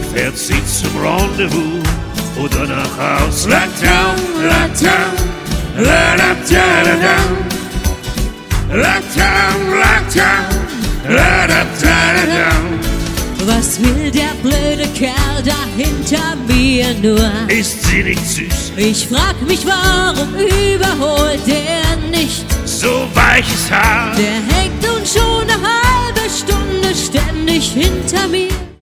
fährt sie zum Rendezvous oder nach Haus. La-down, la-down, la-da-da-da-down, la-down, la-down, la-da-da-da-down. Was will der blöde Kerl da hinter mir nur? Ist sie nicht süß? Ich frag mich, warum überholt der nicht? So weiches Haar, Der hängt